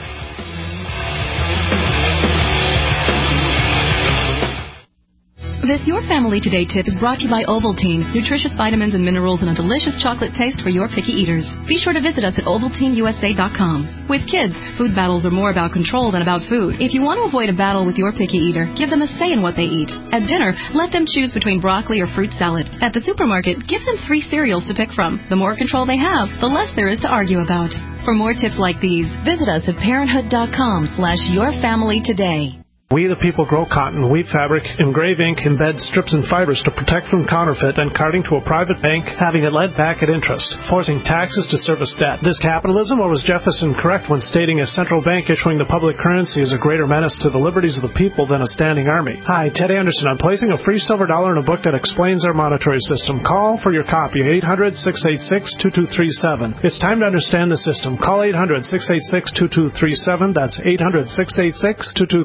This Your Family Today tip is brought to you by Ovaltine, nutritious vitamins and minerals and a delicious chocolate taste for your picky eaters. Be sure to visit us at OvaltineUSA.com. With kids, food battles are more about control than about food. If you want to avoid a battle with your picky eater, give them a say in what they eat. At dinner, let them choose between broccoli or fruit salad. At the supermarket, give them 3 cereals to pick from. The more control they have, the less there is to argue about. For more tips like these, visit us at parenthood.com/yourfamilytoday. We the people grow cotton, weave fabric, engrave ink, embed strips and fibers to protect from counterfeit and carting to a private bank, having it lent back at interest, forcing taxes to service debt. This capitalism, or was Jefferson correct when stating a central bank issuing the public currency is a greater menace to the liberties of the people than a standing army? Hi, Ted Anderson. I'm placing a free silver dollar in a book that explains our monetary system. Call for your copy, 800-686-2237. It's time to understand the system. Call 800-686-2237. That's 800-686-2237.